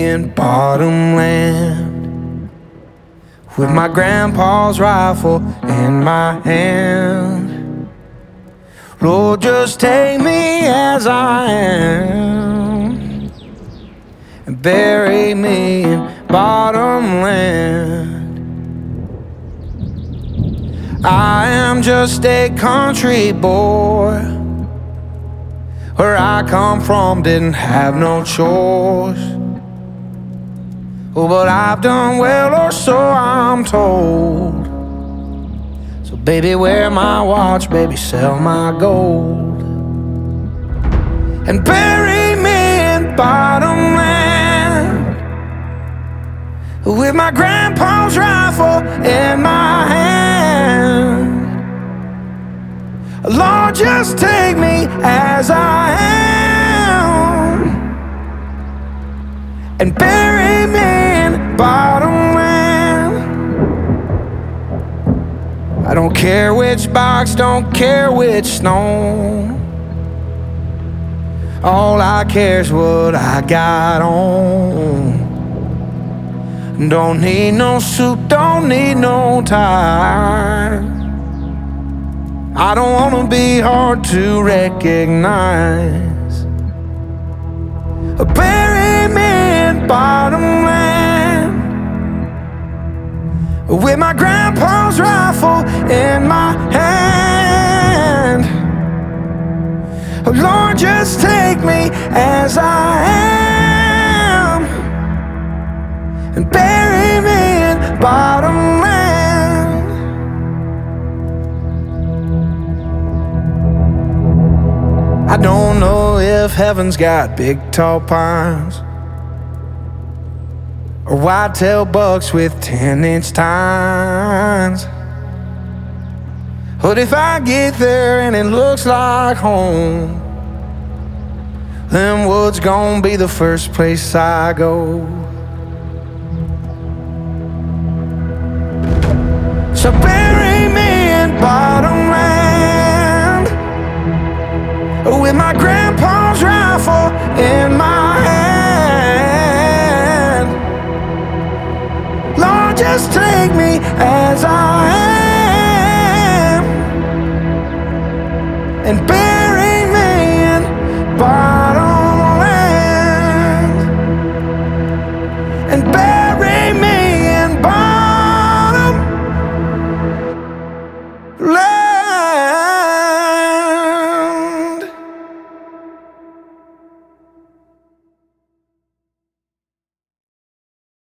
in Bottomland with my grandpa's rifle in my hand. Lord, just take me as I am and bury me in Bottomland. I am just a country boy. Where I come from didn't have no choice. Oh, but I've done well, or so I'm told. So baby, wear my watch, baby, sell my gold, and bury me in Bottomland with my grandpa's rifle in my hand. Lord, just take me as I am and bury me in Bottomland. I don't care which box, don't care which stone. All I care is what I got on. Don't need no suit, don't need no tie. I don't wanna be hard to recognize. Bury me in Bottomland with my grandpa's rifle in my hand. Lord, just take me as I am and bury me in Bottomland. I don't know if heaven's got big tall pines or white-tailed bucks with 10-inch tines. But if I get there and it looks like home, them woods gon' be the first place I go. So bury me in Bottomland with my grandpa's rifle in my hand. Lord, just take me as I am and